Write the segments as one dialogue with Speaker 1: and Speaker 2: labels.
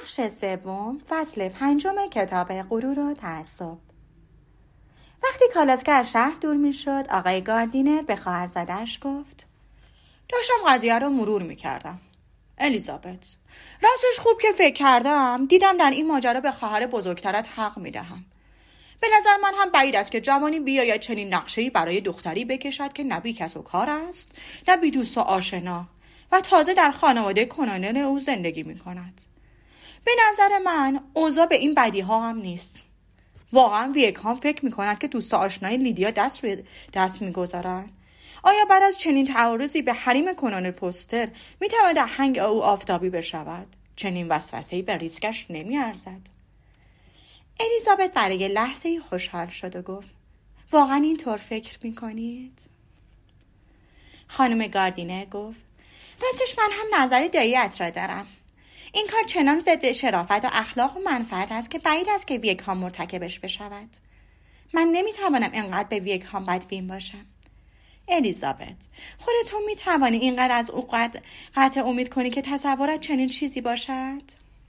Speaker 1: بخش 3 فصل 5 کتاب غرور و تعصب. وقتی کالاسکه از شهر دور می شد، آقای گاردینر به خواهرزاده‌اش گفت:
Speaker 2: داشتم قضیه رو مرور می کردم. الیزابت، راستش خوب که فکر کردم دیدم در این ماجرا به خواهر بزرگترت حق می دهم. به نظر من هم بعید است که جوانی بیاید چنین نقشه‌ای برای دختری بکشد که نه بی کس و کار است، نه بی دوست و آشنا و تازه در خانواده کنانل او زندگی می کند. به نظر من اوضاع به این بدی ها هم نیست. واقعا ویکهام فکر می کند که دوست آشنای لیدیا دست روی دست می گذارن؟ آیا بعد از چنین تعارضی به حریم کنانل پوستر می تواند آهنگ او آفتابی بشود؟ چنین وسوسه‌ای به ریسکش نمی ارزد.
Speaker 1: الیزابت برای لحظه‌ای خوشحال شد و گفت: واقعا اینطور فکر می کنید؟ خانم گاردینر گفت: راستش من هم نظر دایی‌ات را دارم. این کار چنان ضد شرافت و اخلاق و منفعت است که بعید است که ویکهام مرتکبش بشود. من نمیتوانم اینقدر به ویکهام بدبین باشم. الیزابت، خودت میتوانی اینقدر از او قطع امید کنی که تصورت چنین چیزی باشد؟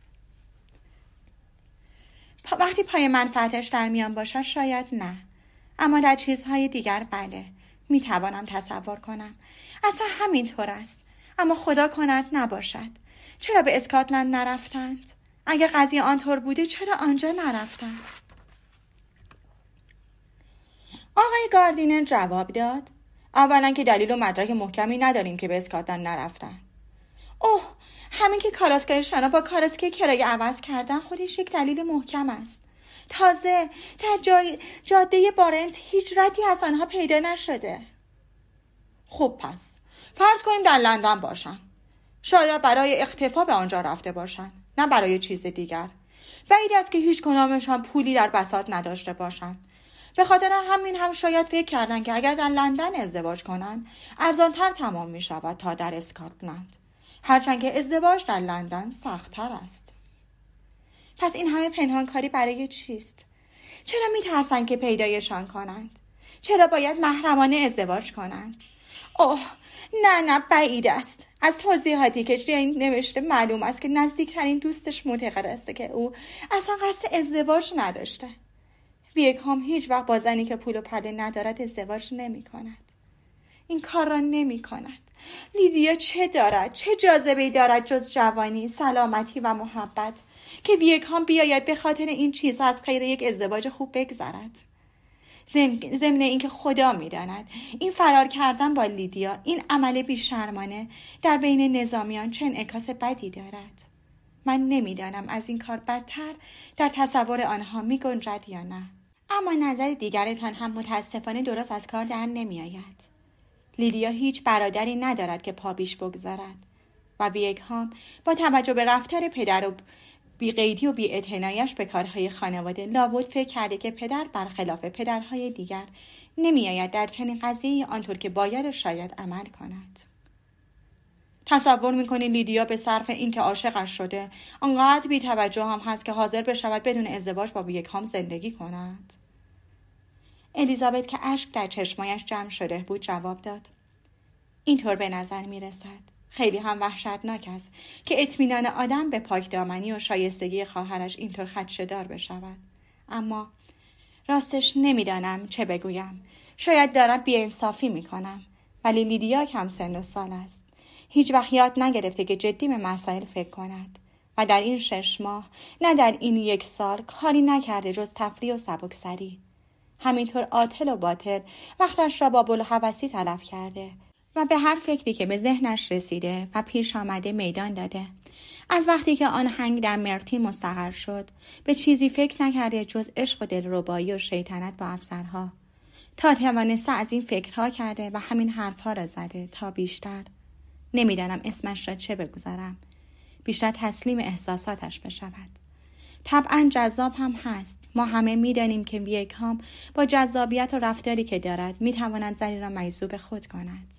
Speaker 1: وقتی پای منفعتش در میان باشد شاید نه، اما در چیزهای دیگر بله، میتوانم تصور کنم. اصلا همینطور است، اما خدا کند نباشد. چرا به اسکاتلند نرفتند؟ اگه قضیه آنطور بوده چرا آنجا نرفتند؟
Speaker 2: آقای گاردینر جواب داد: اولا که دلیل و مدرک محکمی نداریم که به اسکاتلند نرفتن.
Speaker 1: اوه، همین که کالاسکه شنا با کالاسکه کرایه عوض کردن خودش یک دلیل محکم است. تازه در جاده بارنت هیچ ردی از آنها پیدا نشده.
Speaker 2: خب پس فرض کنیم در لندن باشن. شاید برای اختفا به آنجا رفته باشن، نه برای چیز دیگر. بعید است که هیچ کدامشان پولی در بساط نداشته باشن. به خاطر همین هم شاید فکر کردن که اگر در لندن ازدواج کنن ارزانتر تمام می شود تا در اسکاتلند، هرچند که ازدواج در لندن سخت‌تر است.
Speaker 1: پس این همه پنهانکاری برای چیست؟ چرا می ترسن که پیدایشان کنند؟ چرا باید محرمانه ازدواج کنند؟ اوه نه بعید است. از توضیحاتی که جین نوشته معلوم است که نزدیکترین دوستش معتقد است که او اصلا قصد ازدواج نداشته. ویکهام هیچ وقت با زنی که پول و پله ندارد ازدواج نمی کند. این کار را نمی کند. لیدیا چه دارد؟ چه جاذبه‌ای دارد جز جوانی، سلامتی و محبت که ویکهام بیاید به خاطر این چیزها از غیر یک ازدواج خوب بگذرد؟ ضمن اینکه خدا می‌داند این فرار کردن با لیدیا، این عمل بی‌شرمانه در بین نظامیان چه انعکاس بدی دارد. من نمی‌دانم از این کار بدتر در تصور آنها می‌گنجد یا نه. اما نظر دیگرتان هم متاسفانه درست از کار در نمی‌آید. لیدیا هیچ برادری ندارد که پا بیش بگذارد و ویکهام با توجه به رفتار پدر و بی‌قیدی و بی‌اعتنایی‌اش به کارهای خانواده لابد فکر کرده که پدر برخلاف پدرهای دیگر نمی‌آید در چنین قضیه‌ای آنطور که باید شاید عمل کند.
Speaker 2: تصور می‌کنی لیدیا به صرف اینکه عاشقش شده آنقدر بی‌توجه هم هست که حاضر بشود بدون ازدواج با ویکهام زندگی کند؟
Speaker 1: الیزابت که اشک در چشمایش جمع شده بود جواب داد: اینطور به نظر می‌رسد. خیلی هم وحشتناک است که اطمینان آدم به پاکدامنی و شایستگی خواهرش اینطور خدشه‌دار بشود. اما راستش نمی‌دانم چه بگویم. شاید دارم بی‌انصافی می‌کنم، ولی لیدیا کم سن و سال است. هیچ وقت یاد نگرفته که جدی به مسائل فکر کند و در این 6 ماه نه در این 1 سال کاری نکرده جز تفریح و سبکسری. همینطور عاطل و باطل وقتش را با بوالهوسی تلف کرده و به هر فکری که به ذهنش رسیده و پیش آمده میدان داده. از وقتی که آن هنگ در مرتی مستقر شد به چیزی فکر نکرده جز عشق و دلربایی و شیطنت با افسرها. تا توانسته از این فکرها کرده و همین حرفها را زده تا بیشتر، نمیدانم اسمش را چه بگذارم، بیشتر تسلیم احساساتش بشود. طبعا جذاب هم هست. ما همه میدانیم که ویکهام با جذابیت و رفتاری که دارد میتواند زنی را مجذوب خود کند.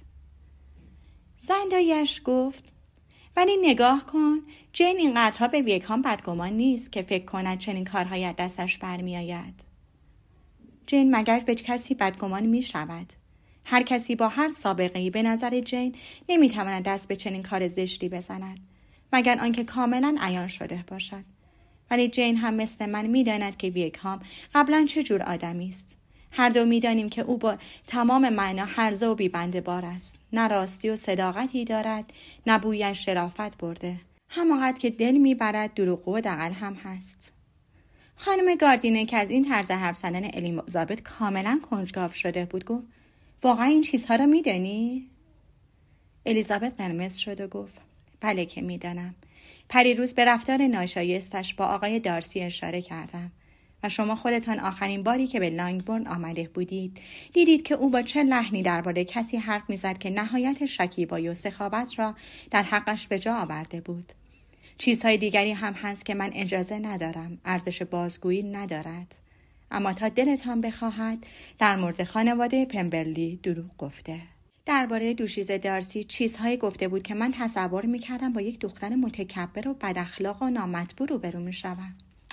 Speaker 1: زندایش گفت: ولی نگاه کن، جین اینقدرها به ویکهام بدگمان نیست که فکر کند چنین کارهایی از دستش برمی آید. جین مگر به کسی بدگمان می شود؟ هر کسی با هر سابقه‌ای به نظر جین نمیتواند دست به چنین کار زشتی بزند
Speaker 2: مگر آنکه کاملا عیان شده باشد. ولی جین هم مثل من می‌داند که ویکهام قبلا چه جور آدمی است. هر دو می‌دانیم که او با تمام معنا هرزه و بی‌بنده‌بار است. نه راستی و صداقتی دارد، نه بویش شرافت برده. همانقدر که دل می‌برد دروغگو و دغل هم هست. خانم گاردینر که از این طرز حرف زدن الیزابت کاملا کنجکاو شده بود گفت: واقعا این چیزها را می‌دانی؟ الیزابت قرمز شد و گفت: بله که می‌دانم. پریروز به رفتار ناشایستش با آقای دارسی اشاره کردم و شما خودتان آخرین باری که به لانگبورن آمده بودید دیدید که او با چه لحنی درباره کسی حرف می‌زد که نهایت شکیبایی و سخاوت را در حقش به جا آورده بود. چیزهای دیگری هم هست که من اجازه ندارم، ارزش بازگویی ندارد. اما تا دلتان بخواهد در مورد خانواده پمبرلی دروغ گفته. درباره دوشیزه دارسی چیزهایی گفته بود که من تصور می‌کردم با یک دختر متکبر و بداخلاق و نامطبوع روبرو می‌شوم.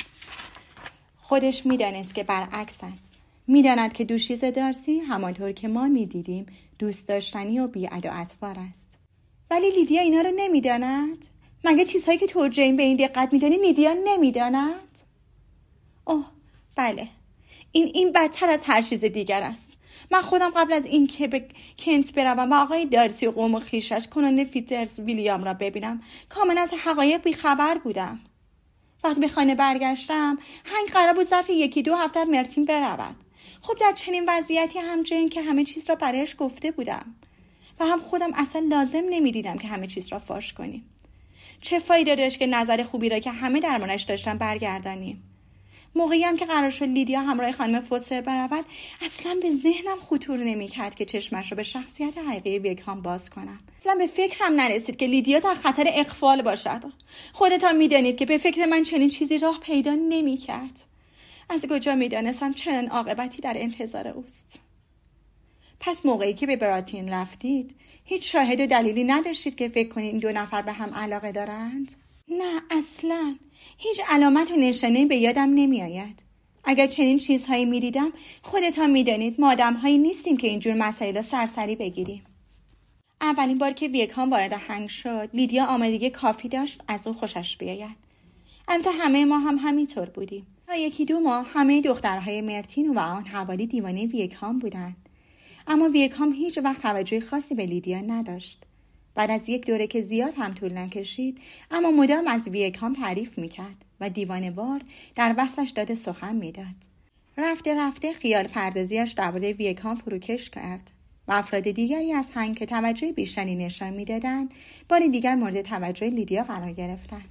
Speaker 2: خودش می‌دانست که برعکس است. می‌داند که دوشیزه دارسی همانطور که ما می‌دیدیم دوست داشتنی و بی‌عد و اطوار است. ولی لیدیا اینا رو نمی‌داند؟ مگه چیزهایی که تو جین به این دقت می‌دانی لیدیا نمی‌داند؟ اوه بله، این بدتر از هر چیز دیگر است. من خودم قبل از این که به کنت بروم و آقای دارسی و قوم و خویشش کنون فیترز ویلیام را ببینم کاملا از حقایق بیخبر بودم. وقتی به خانه برگشتم هنگ قرار بود ظرف 1-2 هفته مرتین برود. خب در چنین وضعیتی هم جین که همه چیز را برایش گفته بودم و هم خودم اصلا لازم نمیدیدم که همه چیز را فاش کنیم. چه فایده داشت که نظر خوبی را که همه درمانش داشتن برگردانیم؟ موقعی هم که قرار شد لیدیا همراه خانم فوستر برود اصلا به ذهنم خطور نمی‌کرد که چشمش رو به شخصیت حقیقی ویکهام باز کنم. اصلا به فکرم نرسید که لیدیا در خطر اغفال باشد. خودتان می‌دانید که به فکر من چنین چیزی راه پیدا نمی‌کرد. از کجا می‌دانستم چنین عاقبتی در انتظار اوست؟ پس موقعی که به براتین رفتید هیچ شاهد و دلیلی نداشتید که فکر کنید این 2 نفر به هم علاقه دارند؟ نه اصلاً. هیچ علامت و نشانه‌ای به یادم نمی آید. اگر چنین چیزهایی می دیدم خودتان می دانید ما آدم‌هایی نیستیم که اینجور مسائل سرسری بگیریم. اولین بار که ویکهام وارد هنگ شد لیدیا آمادگی کافی داشت از او خوشش بیاید. البته همه ما هم همینطور بودیم. تا 1-2 ماه همه دخترهای مرتین و آن حوالی دیوانه ویکهام بودند. اما ویکهام هیچ وقت توجه خاصی به لیدیا نداشت. بعد از یک دوره که زیاد هم طول نکشید اما مدام از ویکهام تعریف میکرد و دیوانه‌وار در وصفش داده سخن میداد. رفته رفته خیال پردازیش درباره ویکهام فروکش کرد و افراد دیگری از هنگ که توجه بیشتری نشان میدادند بار دیگر مورد توجه لیدیا قرار گرفتند.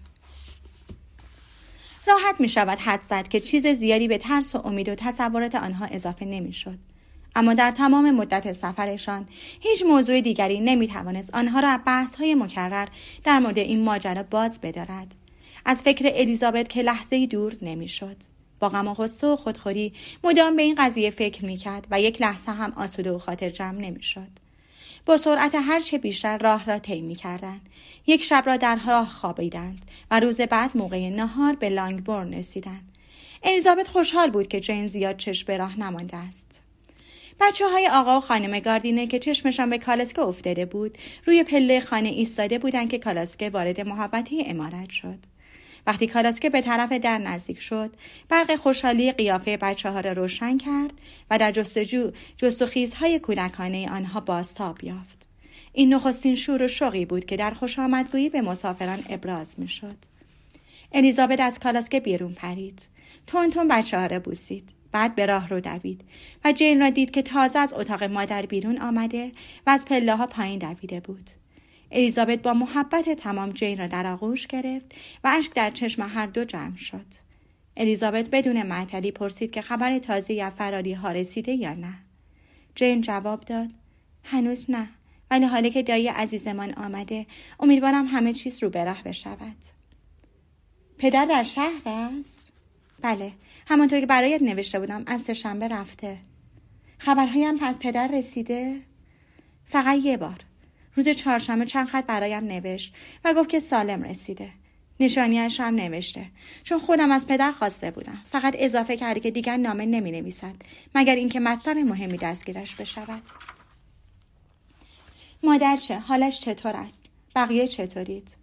Speaker 2: راحت میشود حد زد که چیز زیادی به ترس و امید و تصورات آنها اضافه نمیشد. اما در تمام مدت سفرشان هیچ موضوع دیگری نمیتوانست آنها را بحث‌های مکرر در مورد این ماجرا باز بدارد. از فکر الیزابت که لحظه‌ای دور نمیشد. با غم و غصه و خودخوری مدام به این قضیه فکر میکرد و یک لحظه هم آسوده و خاطر جمع نمیشد. با سرعت هر چه بیشتر راه را طی می‌کردند. یک شب را در راه خوابیدند و روز بعد موقع نهار به لانگبورن رسیدند. الیزابت خوشحال بود که جین زیاد چشم به راه نمانده است. بچه‌های آقا و خانم گاردینر که چشمشان به کالسکه افتاده بود روی پله خانه ایستاده بودند که کالسکه وارد محوطه عمارت شد. وقتی کالسکه به طرف در نزدیک شد برق خوشحالی قیافه بچه‌ها را روشن کرد و در جست و خیزهای کودکانه آنها بازتاب یافت. این نخستین شور و شوقی بود که در خوشامدگویی به مسافران ابراز می‌شد. الیزابت از کالسکه بیرون پرید. تون تون بچه‌ها را بوسید. بعد به راه رو دوید و جین را دید که تازه از اتاق مادر بیرون آمده و از پله‌ها پایین دویده بود. الیزابت با محبت تمام جین را در آغوش گرفت و اشک در چشم هر دو جمع شد. الیزابت بدون معطلی پرسید که خبر تازه یا فراری ها رسیده یا نه. جین جواب داد: هنوز نه، ولی حالا که دایی عزیزمان آمده امیدوارم همه چیز رو به راه بشود. پدر در شهر است؟ بله، همانطور که برایت نوشته بودم از سه‌شنبه رفته. خبرهایی هم از پدر رسیده؟ فقط یه بار. روز چهارشنبه چند خط برایم نوشت و گفت که سالم رسیده. نشانیش هم نوشته، چون خودم از پدر خواسته بودم. فقط اضافه کرده که دیگر نامه نمی نویسد مگر اینکه مطلب مهمی دستگیرش بشود. مادر چه؟ حالش چطور است؟ بقیه چطورید؟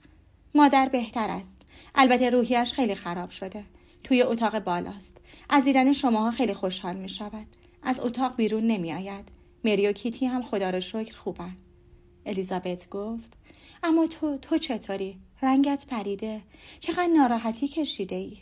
Speaker 1: مادر بهتر است. البته روحیش خیلی خراب شده. توی اتاق بالاست. از دیدن شماها خیلی خوشحال می شود. از اتاق بیرون نمی آید. مری و کیتی هم خدا را شکر خوبن. الیزابت گفت اما تو چطوری؟ رنگت پریده. چقدر ناراحتی کشیده ای؟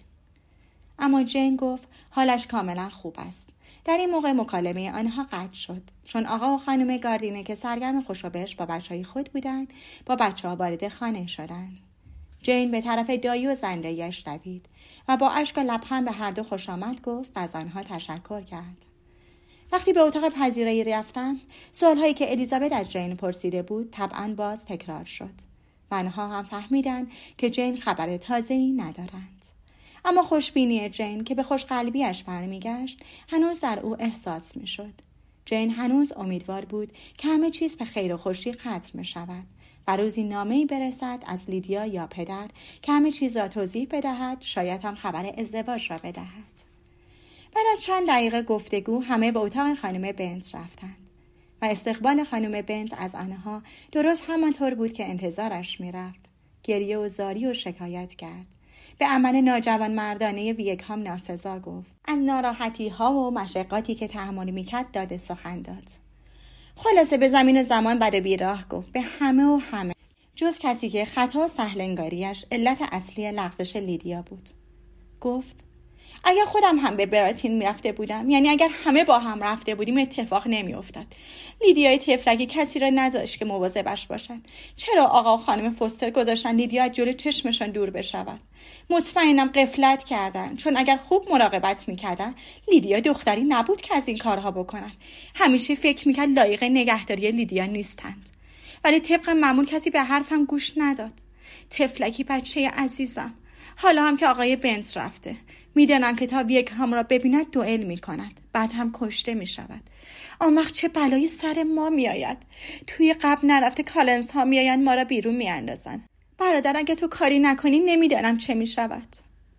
Speaker 1: اما جین گفت حالش کاملا خوب است. در این موقع مکالمه آنها قطع شد چون آقا و خانم گاردینر که سرگرم خوشوبش با بچهای خود بودند با بچه‌ها وارد خانه شدند. جین به طرف دایی و زنده‌ایش دوید و با اشک و لبخند به هر دو خوش آمد گفت و از آنها تشکر کرد. وقتی به اتاق پذیرایی رفتند، سوالهایی که الیزابت از جین پرسیده بود طبعاً باز تکرار شد و آنها هم فهمیدند که جین خبر تازه‌ای ندارند. اما خوشبینی جین که به خوشقلبیش برمیگشت هنوز در او احساس میشد. جین هنوز امیدوار بود که همه چیز به خیر و خوشی ختم می شود و روزی نامه‌ای برسد از لیدیا یا پدر که همه چیز را توضیح بدهد، شاید هم خبر ازدواج را بدهد. بعد از چند دقیقه گفتگو همه به اتاق خانم بنت رفتند و استقبال خانم بنت از آنها درست همانطور بود که انتظارش می‌رفت. گریه و زاری و شکایت کرد. به عمل ناجوان مردانه ویکهام ناسزا گفت. از ناراحتی‌ها و مشقاتی که تحمل می‌کرد داده سخن داد. خلاصه به زمین و زمان بد و بیراه گفت به همه جز کسی که خطا و سهلنگاریش علت اصلی لغزش لیدیا بود. گفت اگر خودم هم به براتین میرفته بودم، یعنی اگر همه با هم رفته بودیم، اتفاق نمیافتاد. لیدیای تفلکی کسی را نذاشت که مواظبش باشن. چرا آقا و خانم فوستر گذاشتن لیدیا از جلوی چشمشان دور بشود؟ مطمئنم غفلت کردن، چون اگر خوب مراقبت میکردن لیدیا دختری نبود که از این کارها بکنن. همیشه فکر میکرد لایق نگهداری لیدیا نیستند، ولی طبق معمول کسی به حرفم گوش نداد. تفلکی بچه عزیزم. حالا هم که آقای بنت رفته، میدانم که تا ویکهام را ببیند دوئل میکند، بعد هم کشته میشود. آن وقت چه بلایی سر ما میآید. توی قبل نرفته کالنز ها میآیند ما را بیرون میاندازن. برادر اگه تو کاری نکنی نمیدانم چه میشود.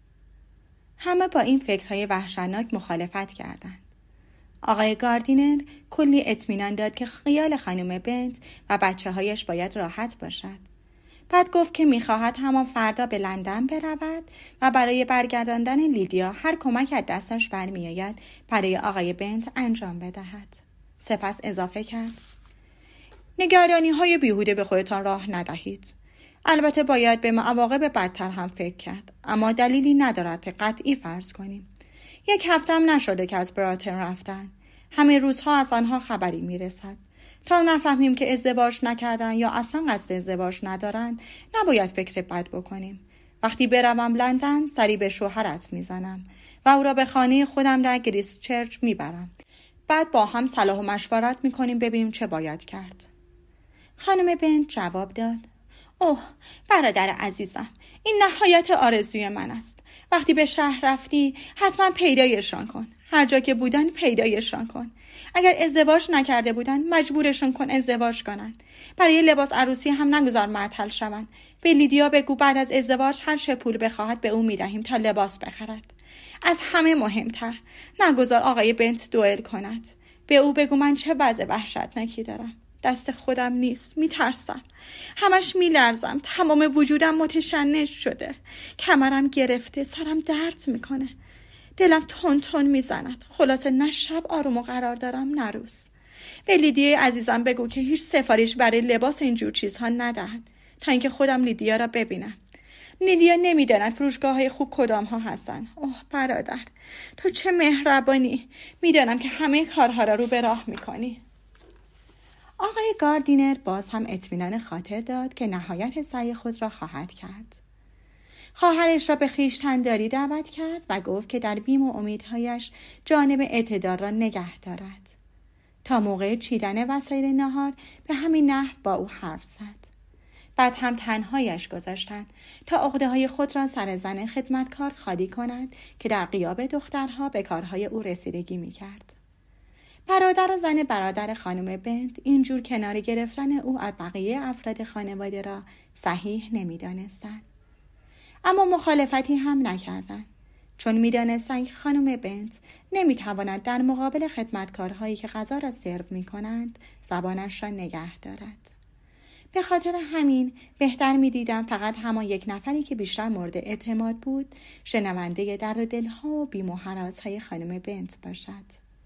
Speaker 1: همه با این فکرهای وحشتناک مخالفت کردند. آقای گاردینر کلی اطمینان داد که خیال خانم بنت و بچه‌هایش باید راحت باشد. بعد گفت که می‌خواهد همان فردا به لندن برود و برای برگرداندن لیدیا هر کمک از دستش برمی‌آید برای آقای بنت انجام بدهد. سپس اضافه کرد: نگرانی‌های بیهوده به خودتان راه ندهید. البته باید به عواقب بدتر هم فکر کرد، اما دلیلی ندارد که قطعی فرض کنیم. 1 هفته هم نشده که از براتن رفتن. همه روزها از آنها خبری میرسد. تا نفهمیم که ازدواج نکردن یا اصلا قصد ازدواج ندارن، نباید فکر بد بکنیم. وقتی بروم لندن سری به شوهرت میزنم و او را به خانه خودم در گریسچرچ میبرم. بعد با هم صلاح و مشورت میکنیم ببینیم چه باید کرد. خانم بنت جواب داد: اوه برادر عزیزم، این نهایت آرزوی من است. وقتی به شهر رفتی حتما پیدایشان کن. هر جا که بودن پیدایشان کن. اگر ازدواج نکرده بودن مجبورشون کن ازدواج کنند. برای لباس عروسی هم نگذار معطل شوند. به لیدیا بگو بعد از ازدواج هر چه پول بخواهد به او میدهیم تا لباس بخرد. از همه مهمتر نگذار آقای بنت دوئل کند. به او بگو من چه وضع وحشتناکی دارم. دست خودم نیست، میترسم. همش میلرزم، تمام وجودم متشنج شده. کمرم گرفته، سرم درد میکنه. دلم تون تون میزند. خلاصه نه شب آروم و قرار دارم نه روز. به لیدیا عزیزم بگو که هیچ سفارش برای لباس اینجور چیزها ندهد تا اینکه خودم لیدیا را ببینم. لیدیا نمیداند فروشگاه‌های خوب کدام ها هستن. اوه برادر، تو چه مهربانی. میدانم که همه کارها را رو به راه میکنی. آقای گاردینر باز هم اطمینان خاطر داد که نهایت سعی خود را خواهد کرد. خواهرش را به خویشتن‌داری دعوت کرد و گفت که در بیم و امیدهایش جانب اعتدال را نگه دارد. تا موقع چیدن وسایل نهار به همین نحو با او حرف زد. بعد هم تنهایش گذاشتند تا عقده‌های خود را سر زن خدمتکار خالی کند که در غیاب دخترها به کارهای او رسیدگی می‌کرد. برادر و زن برادر خانم بنت اینجور کنار گرفتن او از بقیه افراد خانواده را صحیح نمی‌دانستند. اما مخالفتی هم نکردند، چون می‌دانستند که خانم بنت نمی‌تواند در مقابل خدمتکارهایی که غذا را سرو می‌کنند زبانش را نگه دارد. به خاطر همین بهتر می‌دیدم فقط همان یک نفری که بیشتر مورد اعتماد بود شنونده درد و دلها و بیم و هراس‌های خانم بنت باشد.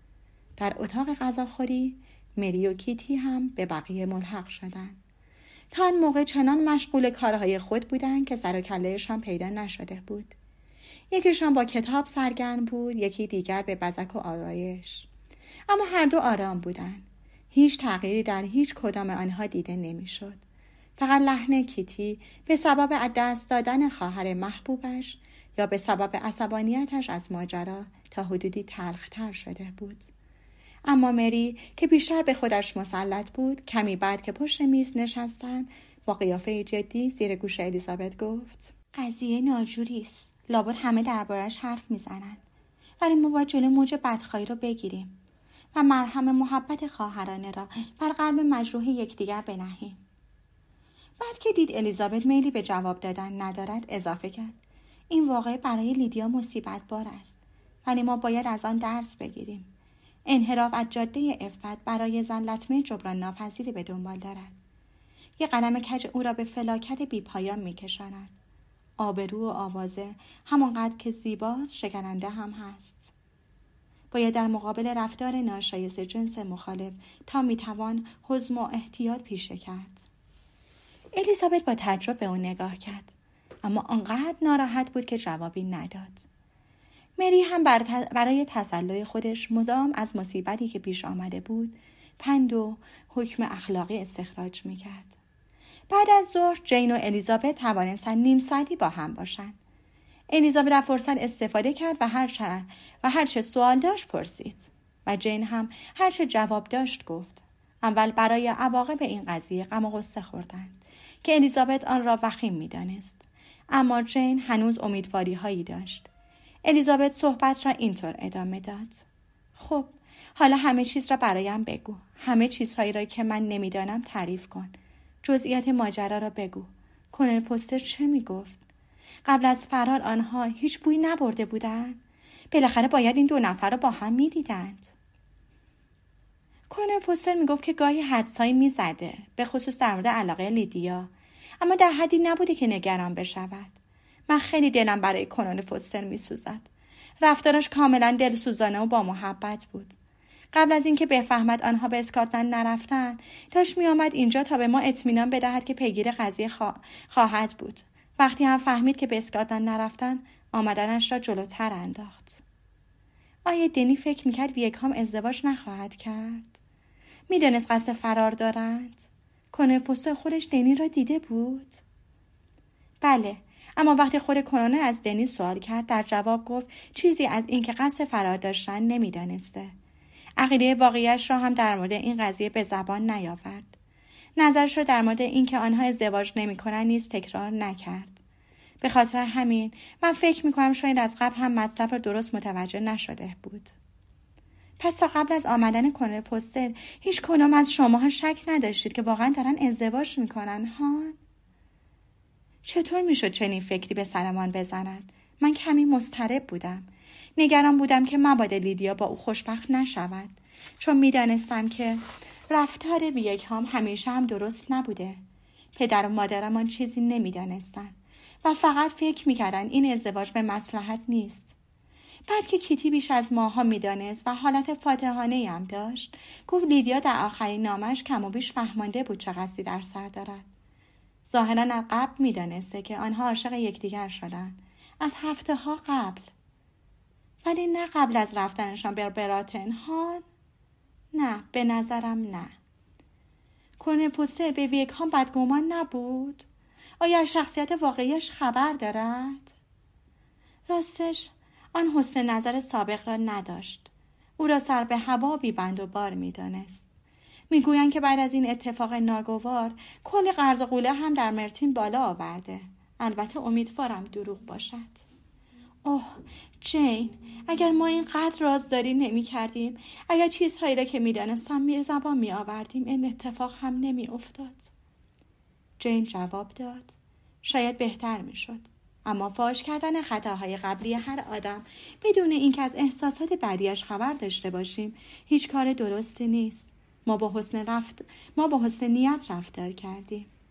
Speaker 1: در اتاق غذاخوری مری و کیتی هم به بقیه ملحق شدند. تا آن موقع چنان مشغول کارهای خود بودند که سر و کله‌شان پیدا نشده بود. یکیشان با کتاب سرگرم بود، یکی دیگر به بزک و آرایش. اما هر دو آرام بودند. هیچ تغییری در هیچ کدام آنها دیده نمی‌شد. فقط لحن کیتی به سبب از دست دادن خواهر محبوبش یا به سبب عصبانیتش از ماجرا تا حدودی تلخ‌تر شده بود. اما مری که بیشتر به خودش مسلط بود، کمی بعد که پشت میز نشستند با قیافه جدی زیر گوش الیزابت گفت: قضیه ناجوری است. لابد همه دربارش حرف میزنند. ولی ما باید جلوی موج بدخواهی رو بگیریم و مرهم محبت خواهرانه را بر قلب مجروح یکدیگر بنهیم. بعد که دید الیزابت میلی به جواب دادن ندارد اضافه کرد: این واقعه برای لیدیا مصیبت بار است، ولی ما باید از آن درس بگیریم. انحراف از جاده عفت برای زن لطمه جبران ناپذیری به دنبال دارد. یک قدم کج او را به فلاکت بی پایان می کشاند. آبرو و آوازه همانقدر که زیباست شکننده هم هست. باید در مقابل رفتار ناشایست جنس مخالف تا می توان حزم و احتیاط پیشه کرد. الیزابت با تعجب به او نگاه کرد، اما آنقدر ناراحت بود که جوابی نداد. مری هم برای تسلای خودش مدام از مصیبتی که پیش آمده بود پند و حکم اخلاقی استخراج می‌کرد. بعد از ظهر جین و الیزابت توانستند نیم ساعتی با هم باشند. الیزابت از فرصت استفاده کرد و هر چه سوال داشت پرسید و جین هم هر چه جواب داشت گفت. اول برای عواقب این قضیه غم و غصه خوردند که الیزابت آن را وخیم می‌دانست، اما جین هنوز امیدواری‌هایی داشت. الیزابت صحبت را اینطور ادامه داد: خب حالا همه چیز را برایم بگو. همه چیزهایی را که من نمیدانم تعریف کن. جزئیات ماجرا را بگو. کلونل فوستر چه میگفت؟ قبل از فرار آنها هیچ بویی نبرده بودند؟ بالاخره باید این دو نفر را با هم میدیدند. کلونل فوستر میگفت که گاهی حدسایی میزده، به خصوص در مورد علاقه لیدیا، اما در حدی نبوده که نگران بشود. من خیلی دلم برای کلونل فوستر میسوزد. رفتارش کاملا دلسوزانه و با محبت بود. قبل از اینکه بفهمد آنها به اسکاتلند نرفتند، داشت میآمد اینجا تا به ما اطمینان بدهد که پیگیر قضیه خواهد بود. وقتی هم فهمید که به اسکاتلند نرفتند، آمدنش را جلوتر انداخت. آیا دنی فکر میکرد ویکهام ازدواج نخواهد کرد؟ میدانست قصد فرار دارند؟ کلونل فوستر خودش دنی را دیده بود؟ بله، اما وقتی خود کلونل از دنی سوال کرد، در جواب گفت چیزی از این که قصد فرار داشتن نمیدانسته. عقیده واقعیش را هم در مورد این قضیه به زبان نیاورد. نظرش را در مورد این که آنها ازدواج نمی‌کنند نیز تکرار نکرد. به خاطر همین من فکر می‌کنم شاید از قبل هم مطلب را درست متوجه نشده بود. پس تا قبل از آمدن کلونل فوستر هیچ کدام از شماها شک نداشتید که واقعا دارن ازدواج می‌کنن ها؟ چطور میشد چنین فکری به سرمان بزند؟ من کمی مضطرب بودم. نگران بودم که مبادا لیدیا با او خوشبخت نشود، چون میدانستم که رفتار ویکهام همیشه هم درست نبوده. پدر و مادرمان چیزی نمیدانستند و فقط فکر میکردن این ازدواج به مصلحت نیست. بعد که کیتی بیش از ماها میدانست و حالت فاتحانه‌ای هم داشت، گفت لیدیا در آخرین نامش کم و بیش فهمانده بود چه قصدی در سر دارد. ظاهراً از قبل میدانسته که آنها عاشق یکدیگر شدند، از هفته‌ها قبل. ولی نه قبل از رفتنشان به براتن ها. نه، به نظرم نه. کلونل فوستر به ویکهام بدگمان نبود؟ آیا شخصیت واقعیش خبر دارد؟ راستش آن حسن نظر سابق را نداشت. او را سر به هوا بی‌بند و بار می‌دانست. میگویند که بعد از این اتفاق ناگوار کلی قرض و قوله هم در مرتین بالا آورده. البته امیدوارم دروغ باشد. اوه جین، اگر ما اینقدر رازداری نمی کردیم، اگر چیزهایی را که می دانستم زبان می آوردیم، این اتفاق هم نمی افتاد. جین جواب داد: شاید بهتر می شد، اما فاش کردن خطاهای قبلی هر آدم بدون اینکه از احساسات بعدیش خبر داشته باشیم هیچ کار درستی نیست. ما با حسن نیت رفتار کردیم.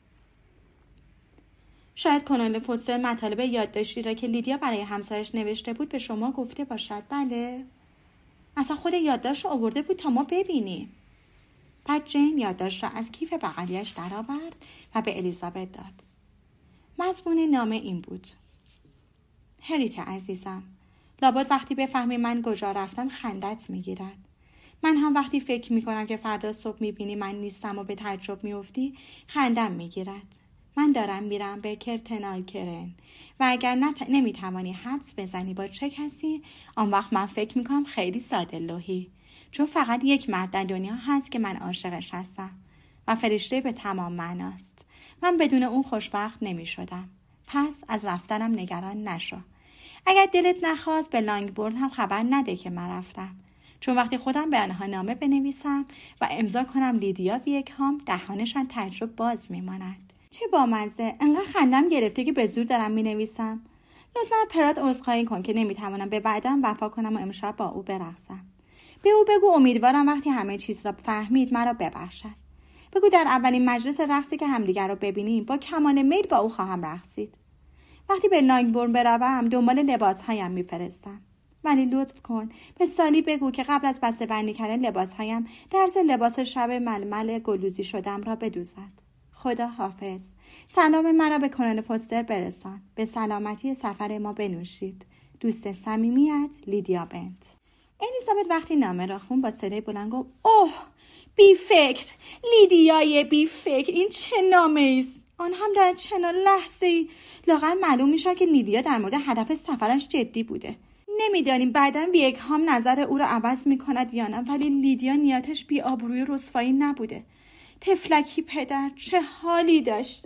Speaker 1: شاید کانال فوستر مطالب یادداشتی را که لیدیا برای همسرش نوشته بود به شما گفته باشد. بله. اصلا خود یادداشت را آورده بود تا ما ببینیم. بعد جین یادداشت را از کیف بغلیش درآورد و به الیزابت داد. مضمون نامه این بود: هریت عزیزم، لابد وقتی بفهمی من کجا رفتم خندت میگیرد. من هم وقتی فکر میکنم که فردا صبح میبینی من نیستم و به تعجب میافتی خندم میگیرد. من دارم میرم به کرتنالکرن و اگر نمیتوانی حدس بزنی با چه کسی، آن وقت من فکر میکنم خیلی ساده لوحی، چون فقط یک مرد در دنیا هست که من عاشقش هستم و فرشته به تمام معناست. من بدون اون خوشبخت نمیشدم. پس از رفتنم نگران نشو. اگر دلت نخواست به لانگبورن هم خبر نده که من رفتم، چون وقتی خودم به آنها نامه بنویسم و امضا کنم لیدیا ویکهام، دهانشان تعجب باز میماند. چه بامزه، انقدر خندم گرفته که به زور دارم مینویسم. لطفا پرات عذرخواهی کن که نمیتوانم به وعده‌ام وفا کنم و امشب با او برقصم. به او بگو امیدوارم وقتی همه چیز را فهمید مرا ببخشد. بگو در اولین مجلس رقصی که همدیگر را ببینیم با کمال میل با او خواهم رقصید. وقتی به لانگبورن بروم دنبال لباسهایم میفرستم. ولی لطف کن به سالی بگو که قبل از بسته‌بندی کردن لباسهایم درز لباس شب ململ گلوزی شدم را بدوزد. خدا حافظ. سلام مرا به کانال فوستر برسان. به سلامتی سفر ما بنوشید. دوست صمیمیت لیدیا بنت. الیزابت وقتی نامه را خوند با صدای بلند گفت: اوه بی فکر، لیدیای بی فکر، این چه نامه است؟ آن هم در چنان لحظه‌ای. لااقل معلوم میشه که لیدیا در مورد هدف سفرش جدی بوده. نمیدانیم بعداً ویکهام نظر او را عوض میکند یا نه، ولی لیدیا نیتش بی آبروی رسوایی نبوده. تفلکی پدر چه حالی داشته.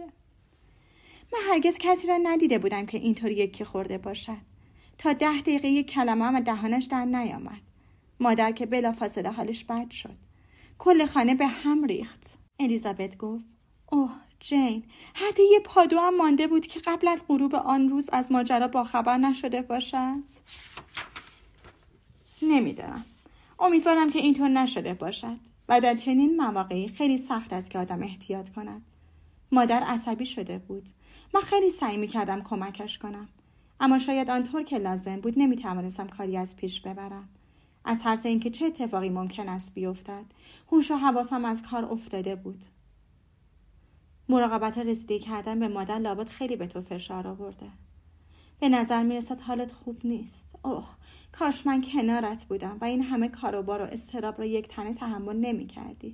Speaker 1: من هرگز کسی را ندیده بودم که اینطوری یکی خورده باشد. تا 10 دقیقه یک کلمه هم دهانش در نیامد. مادر که بلافاصله حالش بد شد. کل خانه به هم ریخت. الیزابت گفت: اوه جین، حتی یه پادو هم مانده بود که قبل از غروب آن روز از ماجرا باخبر نشده باشد. نمیدانم. امیدوارم که اینطور نشده باشد. و در چنین مواقعی خیلی سخت است که آدم احتیاط کند. مادر عصبی شده بود. من خیلی سعی می‌کردم کمکش کنم. اما شاید آنطور که لازم بود نمی‌توانستم کاری از پیش ببرم. از ترس اینکه چه اتفاقی ممکن است بیفتد، هوش و حواسم از کار افتاده بود. مراقبت رسیدگی کردن به مادر لابد خیلی به تو فشار آورده. به نظر میرسد حالت خوب نیست. اوه، کاش من کنارت بودم و این همه کاروبار و اضطراب را یک تنه تحمل نمی کردی.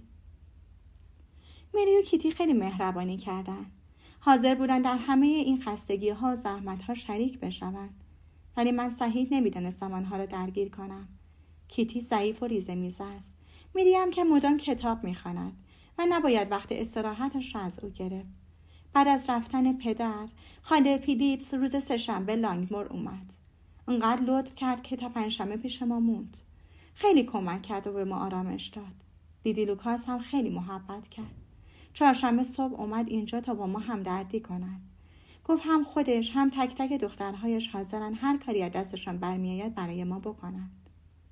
Speaker 1: مری و کیتی خیلی مهربانی کردن. حاضر بودن در همه این خستگی ها و زحمت ها شریک بشوند. ولی من صحیح نمیدانستم آنها را درگیر کنم. کیتی ضعیف و ریزه‌میزه است. مری هم که مدام کتاب میخواند و نباید وقت استراحتش را از او گرفت. بعد از رفتن پدر، خاله فیلیپس روز سه‌شنبه لانگمور اومد. انقدر لطف کرد که تا پنجشنبه پیش ما موند. خیلی کمک کرد و به ما آرامش داد. دیدی لوکاس هم خیلی محبت کرد. چهارشنبه صبح اومد اینجا تا با ما همدردی کند. گفت هم خودش هم تک تک دخترهایش حاضرن هر کاری از دستشان برمیآید برای ما بکنند.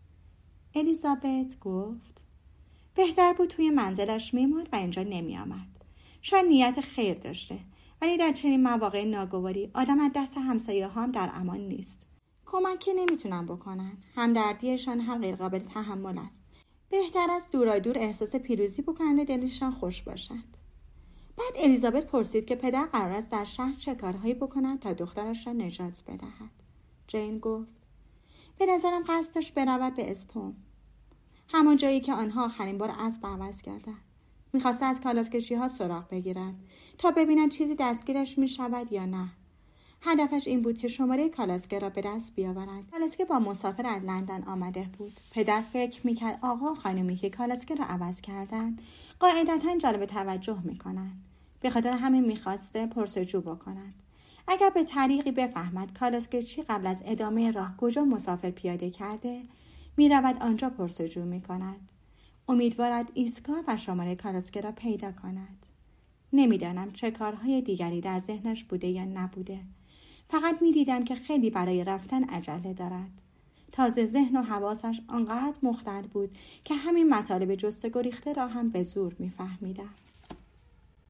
Speaker 1: الیزابت گفت: بهتر بود توی منزلش میموند و اینجا نمیآمد. شاید نیت خیر داشته، ولی در چنین مواقع ناگواری آدم از دست همسایه هم در امان نیست. کمکی نمیتونن بکنن. همدردیشان هم غیر قابل تحمل است. بهتر است دورادور احساس پیروزی بکنند و دلشان خوش باشد. بعد الیزابت پرسید که پدر قرار است در شهر چه کارهایی بکند تا دخترش را نجات بدهد. جین گفت: به نظرم قصدش برود به اسپوم، همان جایی که آنها آخرین بار اسب عوض کردند. می‌خواسته از کالاسکشی‌ها سراغ بگیرد تا ببینند چیزی دستگیرش می‌شود یا نه. هدفش این بود که شماره کالاسکه را به دست بیاورد. کالاسکه با مسافر از لندن آمده بود. پدر فکر می‌کرد آقا و خانمی که کالاسکه را عوض کردند قاعدتاً جلب توجه می‌کنند. به خاطر همین می‌خواسته پرسجو بکند. اگر به طریقی بفهمد کالاسکچی قبل از ادامه راه کجا مسافر پیاده کرده، می‌رود آنجا پرسجو می‌کند. امیدوارد ایستگاه و شماره کالاسکه را پیدا کند. نمی‌دانم چه کارهای دیگری در ذهنش بوده یا نبوده. فقط می‌دیدم که خیلی برای رفتن عجله دارد. تازه ذهن و حواسش آنقدر مختل بود که همین مطالب جسته گریخته را هم به زور می‌فهمیدم.